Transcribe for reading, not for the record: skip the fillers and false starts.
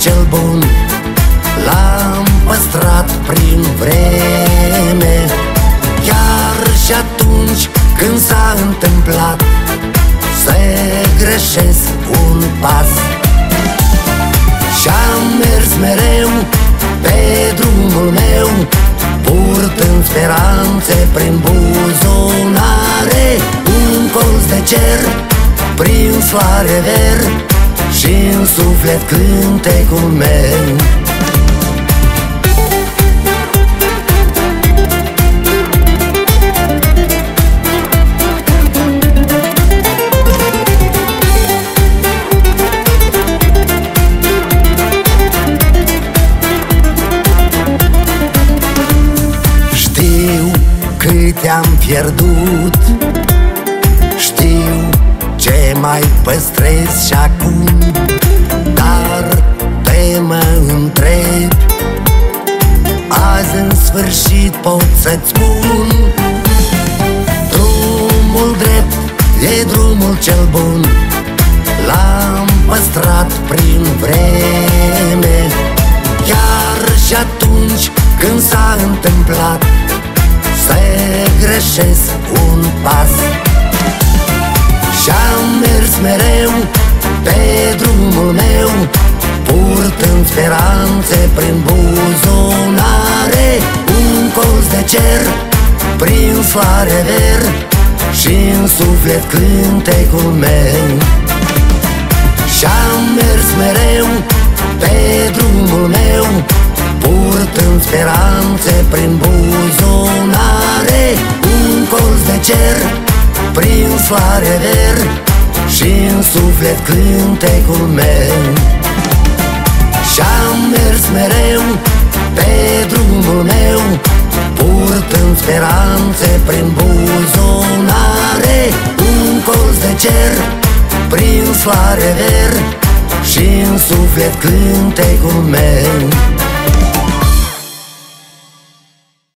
cel bun l-am păstrat prin vreme, chiar și atunci când s-a întâmplat să greșesc un pas. Și-am mers mereu pe drumul meu, purtând speranțe prin buzunare, un colț de cer prin soare ver și în suflet cântecul meu. Știu câte am pierdut, știu ce mai păstrez și acum, dar te mă întreb, azi în sfârșit pot să-ți spun: drumul drept e drumul cel bun, l-am păstrat prin vreme, chiar și atunci când s-a întâmplat să greșesc un pas. Și-am mers mereu pe drumul meu, purtând speranțe prin buzunare, un colț de cer prin soare ver și în suflet cântecul meu. Și-am mers mereu pe drumul meu, purtând speranțe prin buzunare, un colț de cer prin soare ver și în suflet cântecul meu. Și-am mers mereu pe drumul meu, purtând speranțe prin buzunare, un colț de cer prin soare ver și în suflet cântecul meu.